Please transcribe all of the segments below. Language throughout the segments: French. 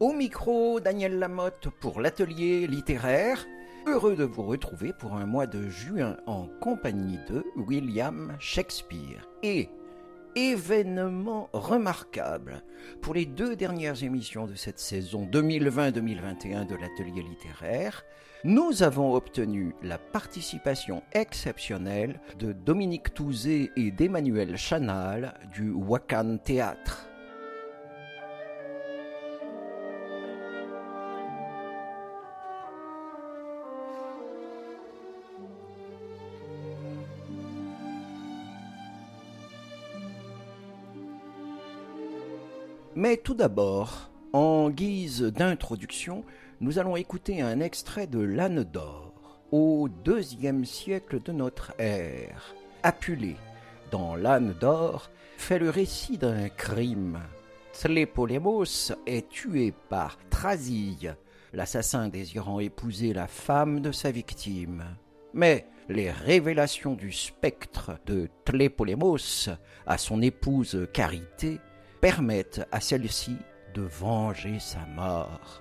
Au micro, Daniel Lamotte pour l'atelier littéraire. Heureux de vous retrouver pour un mois de juin en compagnie de William Shakespeare. Et événement remarquable pour les 2 dernières émissions de cette saison 2020-2021 de l'atelier littéraire, nous avons obtenu la participation exceptionnelle de Dominique Touzé et d'Emmanuel Chanal du Wakan Théâtre. Mais tout d'abord, en guise d'introduction, nous allons écouter un extrait de l'Âne d'or, au IIe siècle de notre ère. Apulée, dans l'Âne d'or, fait le récit d'un crime. Tlépolémos est tué par Thrasille, l'assassin désirant épouser la femme de sa victime. Mais les révélations du spectre de Tlépolémos à son épouse Charité permettent à celle-ci de venger sa mort.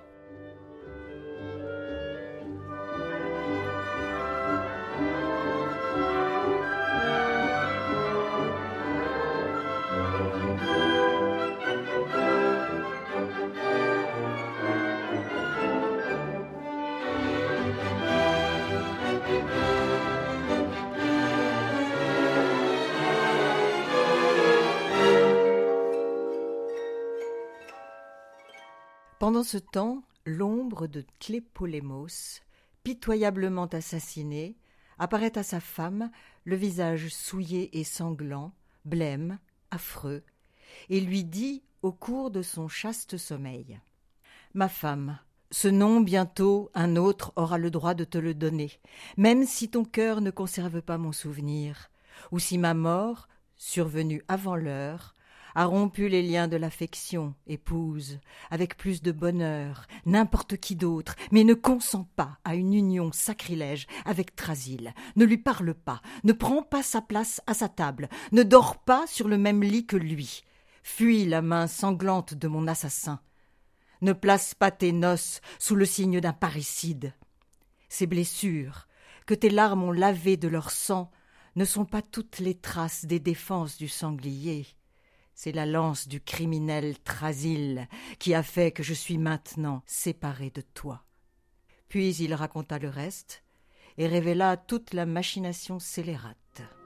Pendant ce temps, l'ombre de Tlépolémos, pitoyablement assassiné, apparaît à sa femme, le visage souillé et sanglant, blême, affreux, et lui dit au cours de son chaste sommeil : « Ma femme, ce nom bientôt un autre aura le droit de te le donner, même si ton cœur ne conserve pas mon souvenir, ou si ma mort, survenue avant l'heure, a rompu les liens de l'affection, épouse, avec plus de bonheur, n'importe qui d'autre, mais ne consent pas à une union sacrilège avec Thrasille, ne lui parle pas, ne prend pas sa place à sa table, ne dort pas sur le même lit que lui, fuis la main sanglante de mon assassin, ne place pas tes noces sous le signe d'un parricide. Ces blessures, que tes larmes ont lavées de leur sang, ne sont pas toutes les traces des défenses du sanglier. C'est la lance du criminel Thrasille qui a fait que je suis maintenant séparé de toi. » Puis il raconta le reste et révéla toute la machination scélérate.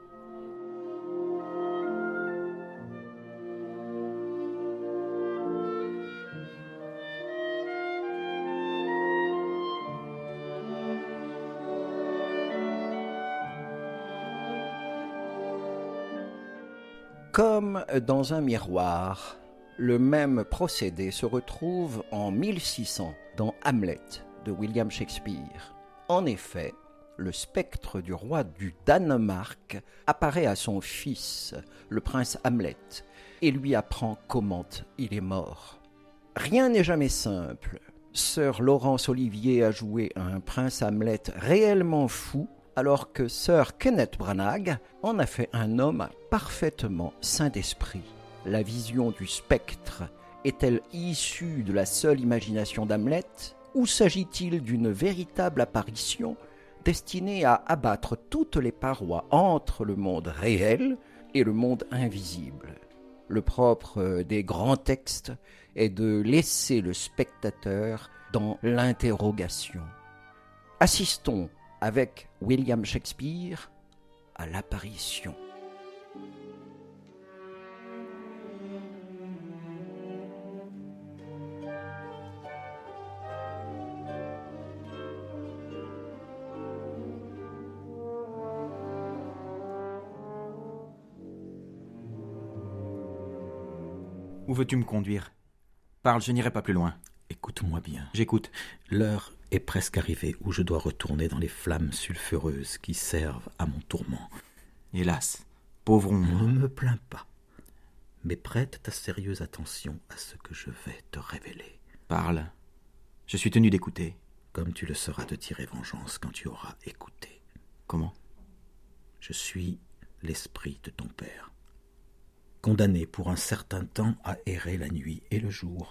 Comme dans un miroir, le même procédé se retrouve en 1600 dans Hamlet de William Shakespeare. En effet, le spectre du roi du Danemark apparaît à son fils, le prince Hamlet, et lui apprend comment il est mort. Rien n'est jamais simple. Sir Laurence Olivier a joué un prince Hamlet réellement fou, alors que Sir Kenneth Branagh en a fait un homme parfaitement sain d'esprit. La vision du spectre est-elle issue de la seule imagination d'Hamlet, ou s'agit-il d'une véritable apparition destinée à abattre toutes les parois entre le monde réel et le monde invisible ? Le propre des grands textes est de laisser le spectateur dans l'interrogation. Assistons avec William Shakespeare à l'apparition. Où veux-tu me conduire ? Parle, je n'irai pas plus loin. Écoute-moi bien. J'écoute. L'heure est presque arrivée où je dois retourner dans les flammes sulfureuses qui servent à mon tourment. Hélas, pauvre ombre. Ne me plains pas, mais prête ta sérieuse attention à ce que je vais te révéler. Parle. Je suis tenu d'écouter. Comme tu le seras de tirer vengeance quand tu auras écouté. Comment ? Je suis l'esprit de ton père, condamné pour un certain temps à errer la nuit et le jour,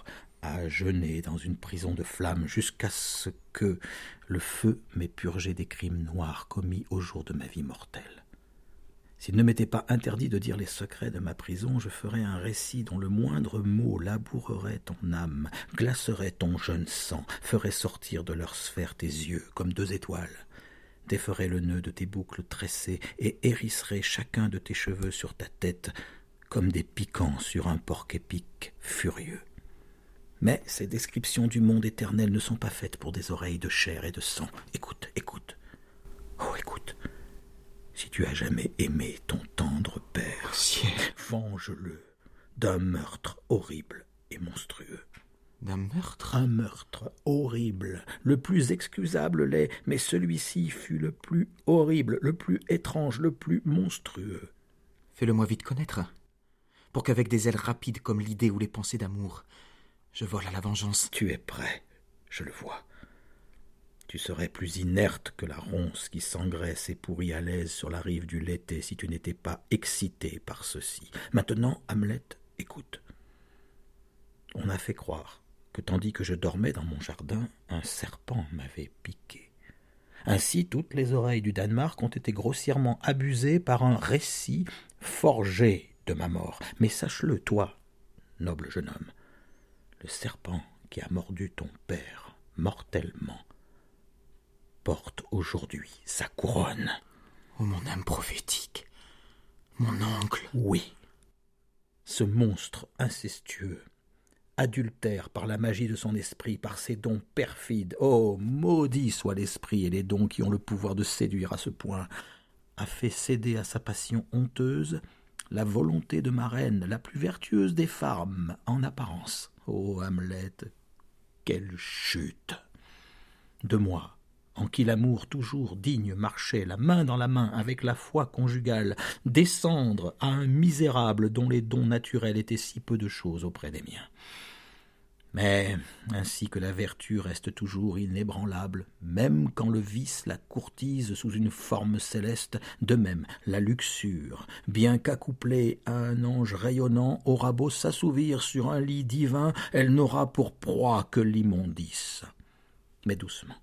à jeûner dans une prison de flammes jusqu'à ce que le feu m'ait purgé des crimes noirs commis au jour de ma vie mortelle. S'il ne m'était pas interdit de dire les secrets de ma prison, je ferais un récit dont le moindre mot labourerait ton âme, glacerait ton jeune sang, ferait sortir de leur sphère tes yeux comme 2 étoiles, déferait le nœud de tes boucles tressées et hérisserait chacun de tes cheveux sur ta tête comme des piquants sur un porc-épic furieux. Mais ces descriptions du monde éternel ne sont pas faites pour des oreilles de chair et de sang. Écoute, écoute. Oh, écoute. Si tu as jamais aimé ton tendre père, venge-le d'un meurtre horrible et monstrueux. D'un meurtre? Un meurtre horrible. Le plus excusable l'est, mais celui-ci fut le plus horrible, le plus étrange, le plus monstrueux. Fais-le-moi vite connaître, pour qu'avec des ailes rapides comme l'idée ou les pensées d'amour, je vole à la vengeance. Tu es prêt, je le vois. Tu serais plus inerte que la ronce qui s'engraisse et pourrit à l'aise sur la rive du Léthé si tu n'étais pas excité par ceci. Maintenant, Hamlet, écoute. On a fait croire que tandis que je dormais dans mon jardin, un serpent m'avait piqué. Ainsi, toutes les oreilles du Danemark ont été grossièrement abusées par un récit forgé de ma mort. Mais sache-le, toi, noble jeune homme, le serpent qui a mordu ton père mortellement porte aujourd'hui sa couronne. Oh, mon âme prophétique, mon oncle. Oui, ce monstre incestueux, adultère par la magie de son esprit, par ses dons perfides, oh, maudit soit l'esprit et les dons qui ont le pouvoir de séduire à ce point, a fait céder à sa passion honteuse la volonté de ma reine, la plus vertueuse des femmes en apparence. Oh, Hamlet, quelle chute! De moi, en qui l'amour toujours digne marchait la main dans la main avec la foi conjugale, descendre à un misérable dont les dons naturels étaient si peu de choses auprès des miens. Mais ainsi que la vertu reste toujours inébranlable, même quand le vice la courtise sous une forme céleste, de même la luxure, bien qu'accouplée à un ange rayonnant, aura beau s'assouvir sur un lit divin, elle n'aura pour proie que l'immondice. Mais doucement.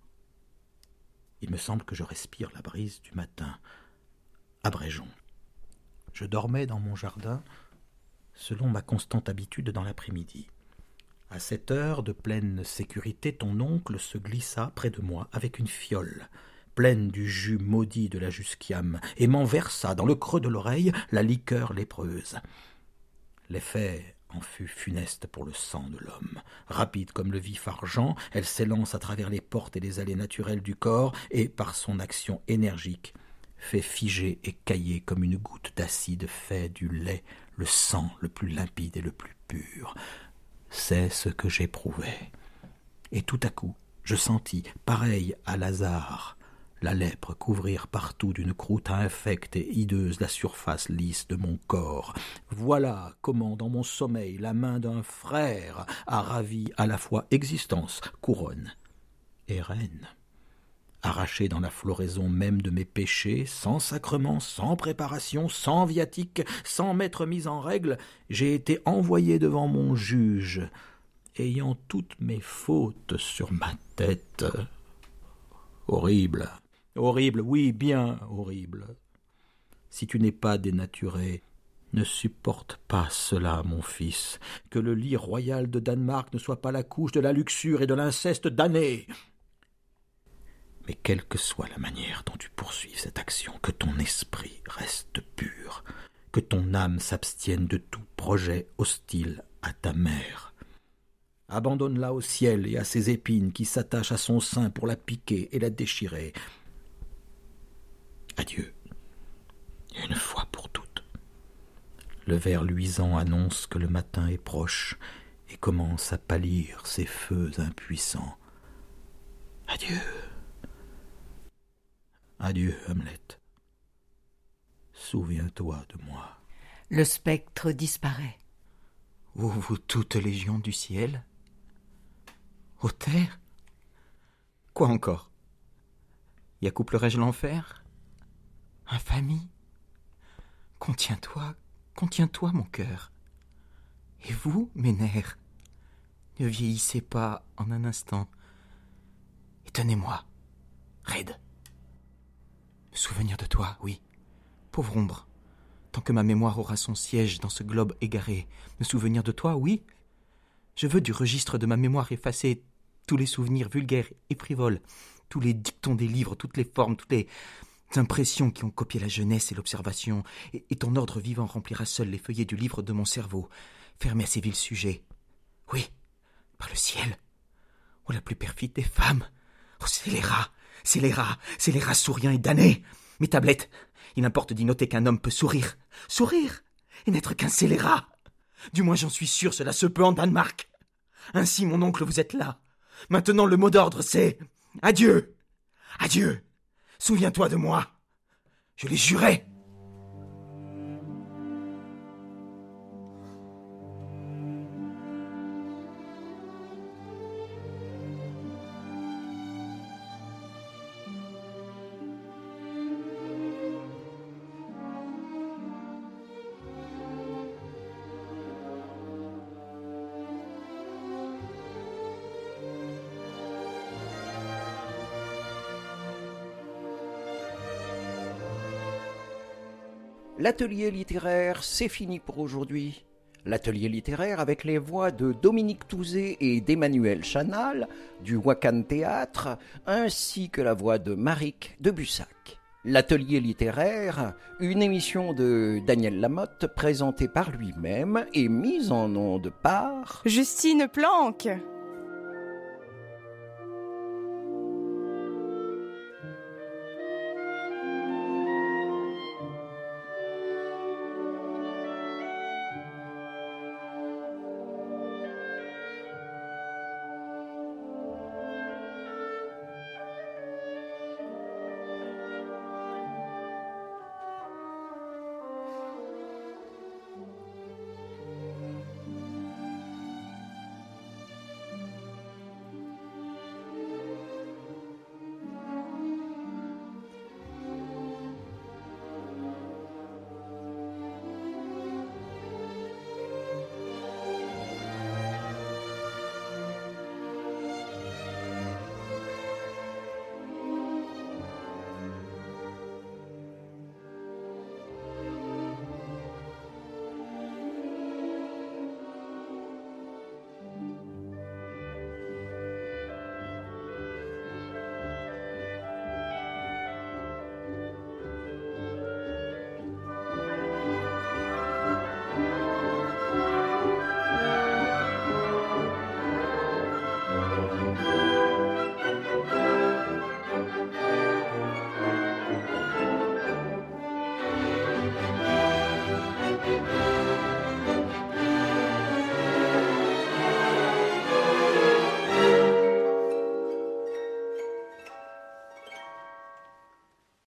Il me semble que je respire la brise du matin. Abrégeons. Je dormais dans mon jardin, selon ma constante habitude dans l'après-midi. À 7 heures, de pleine sécurité, ton oncle se glissa près de moi avec une fiole, pleine du jus maudit de la jusquiame, et m'en versa dans le creux de l'oreille la liqueur lépreuse. L'effet en fut funeste pour le sang de l'homme. Rapide comme le vif argent, elle s'élance à travers les portes et les allées naturelles du corps, et, par son action énergique, fait figer et cailler comme une goutte d'acide fait du lait le sang le plus limpide et le plus pur. C'est ce que j'éprouvais. Et tout à coup, je sentis, pareil à Lazare, la lèpre couvrir partout d'une croûte infecte et hideuse la surface lisse de mon corps. Voilà comment, dans mon sommeil, la main d'un frère a ravi à la fois existence, couronne et reine. Arraché dans la floraison même de mes péchés, sans sacrement, sans préparation, sans viatique, sans m'être mis en règle, j'ai été envoyé devant mon juge, ayant toutes mes fautes sur ma tête. Horrible, horrible, oui, bien horrible. Si tu n'es pas dénaturé, ne supporte pas cela, mon fils, que le lit royal de Danemark ne soit pas la couche de la luxure et de l'inceste damné. Mais quelle que soit la manière dont tu poursuives cette action, que ton esprit reste pur, que ton âme s'abstienne de tout projet hostile à ta mère. Abandonne-la au ciel et à ses épines qui s'attachent à son sein pour la piquer et la déchirer. Adieu, une fois pour toutes. Le ver luisant annonce que le matin est proche et commence à pâlir ses feux impuissants. Adieu. Adieu, Hamlet. Souviens-toi de moi. Le spectre disparaît. Ô vous toutes légions du ciel, aux terres, quoi encore? Y accouplerai-je l'enfer? Infamie? Contiens-toi, mon cœur. Et vous, mes nerfs, Ne vieillissez pas en un instant. Et tenez-moi, raide. Me souvenir de toi, oui. Pauvre ombre. Tant que ma mémoire aura son siège dans ce globe égaré. Me souvenir de toi, oui. Je veux du registre de ma mémoire effacer tous les souvenirs vulgaires et frivoles, tous les dictons des livres, toutes les formes, toutes les impressions qui ont copié la jeunesse et l'observation, et ton ordre vivant remplira seul les feuillets du livre de mon cerveau, fermé à ces vils sujets. Oui, par le ciel. Oh, la plus perfide des femmes. Oh, c'est les rats souriants et damnés. Mes tablettes, il importe d'y noter qu'un homme peut sourire, et n'être qu'un scélérat. Du moins j'en suis sûr, cela se peut en Danemark. Ainsi, mon oncle, vous êtes là. Maintenant, le mot d'ordre, c'est adieu. Adieu. Souviens-toi de moi. Je l'ai juré. L'atelier littéraire, c'est fini pour aujourd'hui. L'atelier littéraire avec les voix de Dominique Touzé et d'Emmanuel Chanal du Wakan Théâtre, ainsi que la voix de Maric de Bussac. L'atelier littéraire, une émission de Daniel Lamotte présentée par lui-même et mise en onde par Justine Planck.